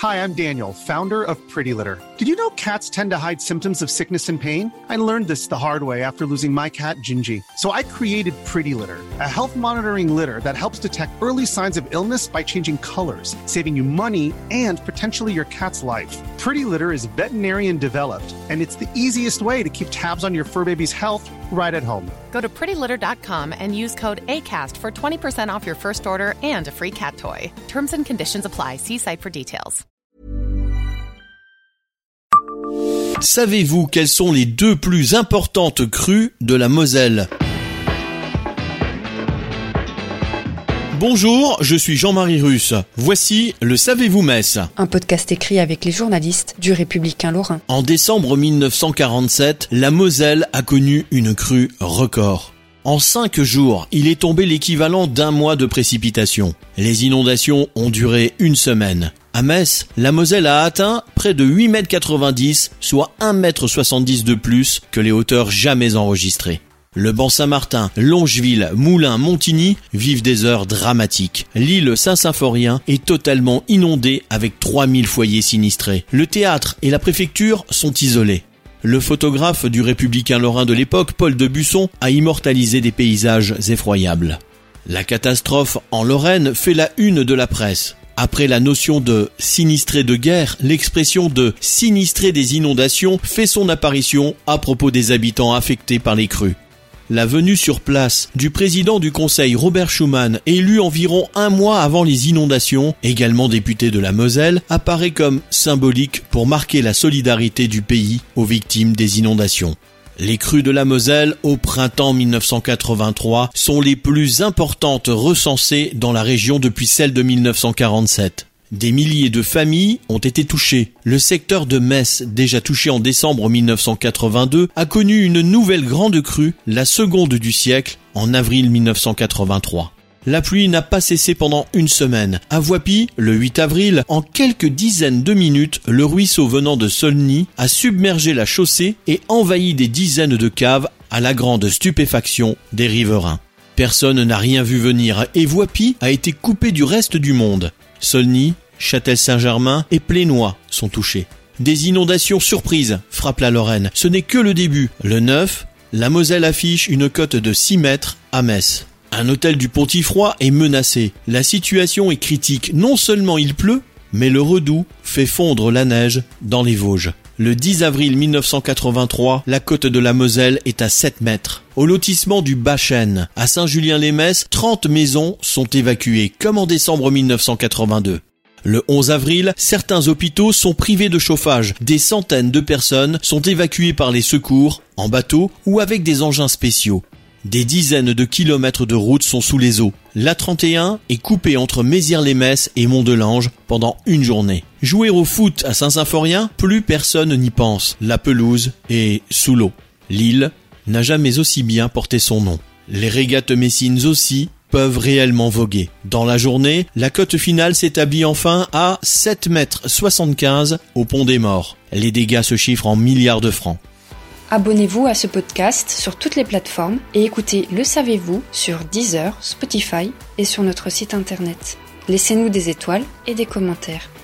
Hi, I'm Daniel, founder of Pretty Litter. Did you know cats tend to hide symptoms of sickness and pain? I learned this the hard way after losing my cat, Gingy. So I created Pretty Litter, a health monitoring litter that helps detect early signs of illness by changing colors, saving you money and potentially your cat's life. Pretty Litter is veterinarian developed, and it's the easiest way to keep tabs on your fur baby's health right at home. Go to prettylitter.com and use code ACAST for 20% off your first order and a free cat toy. Terms and conditions apply. See site for details. Savez-vous quelles sont les 2 plus importantes crues de la Moselle ? Bonjour, je suis Jean-Marie Russe. Voici le Savez-vous Metz ? Un podcast écrit avec les journalistes du Républicain Lorrain. En décembre 1947, la Moselle a connu une crue record. En 5 jours, il est tombé l'équivalent d'1 mois de précipitations. Les inondations ont duré 1 semaine. À Metz, la Moselle a atteint près de 8,90 m, soit 1,70 m de plus que les hauteurs jamais enregistrées. Le Banc-Saint-Martin, Longeville, Moulins, Montigny vivent des heures dramatiques. L'île Saint-Symphorien est totalement inondée avec 3000 foyers sinistrés. Le théâtre et la préfecture sont isolés. Le photographe du Républicain Lorrain de l'époque, Paul de Busson, a immortalisé des paysages effroyables. La catastrophe en Lorraine fait la une de la presse. Après la notion de sinistré de guerre, l'expression de sinistré des inondations fait son apparition à propos des habitants affectés par les crues. La venue sur place du président du conseil Robert Schuman, élu environ 1 mois avant les inondations, également député de la Moselle, apparaît comme symbolique pour marquer la solidarité du pays aux victimes des inondations. Les crues de la Moselle au printemps 1983 sont les plus importantes recensées dans la région depuis celle de 1947. Des milliers de familles ont été touchées. Le secteur de Metz, déjà touché en décembre 1982, a connu une nouvelle grande crue, la seconde du siècle, en avril 1983. La pluie n'a pas cessé pendant 1 semaine. À Voipy, le 8 avril, en quelques dizaines de minutes, le ruisseau venant de Saulny a submergé la chaussée et envahi des dizaines de caves à la grande stupéfaction des riverains. Personne n'a rien vu venir et Voipy a été coupé du reste du monde. Saulny, Châtel-Saint-Germain et Plénois sont touchés. Des inondations surprises frappent la Lorraine. Ce n'est que le début. Le 9, la Moselle affiche une cote de 6 mètres à Metz. Un hôtel du Pontifroy est menacé. La situation est critique. Non seulement il pleut, mais le Redoux fait fondre la neige dans les Vosges. Le 10 avril 1983, la côte de la Moselle est à 7 mètres. Au lotissement du Bas-Chêne, à Saint-Julien-les-Metz, 30 maisons sont évacuées, comme en décembre 1982. Le 11 avril, certains hôpitaux sont privés de chauffage. Des centaines de personnes sont évacuées par les secours, en bateau ou avec des engins spéciaux. Des dizaines de kilomètres de routes sont sous les eaux. L'A31 est coupée entre Mézières-les-Metz et Mont-de-Lange pendant 1 journée. Jouer au foot à Saint-Symphorien, plus personne n'y pense. La pelouse est sous l'eau. L'île n'a jamais aussi bien porté son nom. Les régates messines aussi peuvent réellement voguer. Dans la journée, la cote finale s'établit enfin à 7,75 m au Pont des Morts. Les dégâts se chiffrent en milliards de francs. Abonnez-vous à ce podcast sur toutes les plateformes et écoutez Le Savez-vous sur Deezer, Spotify et sur notre site internet. Laissez-nous des étoiles et des commentaires.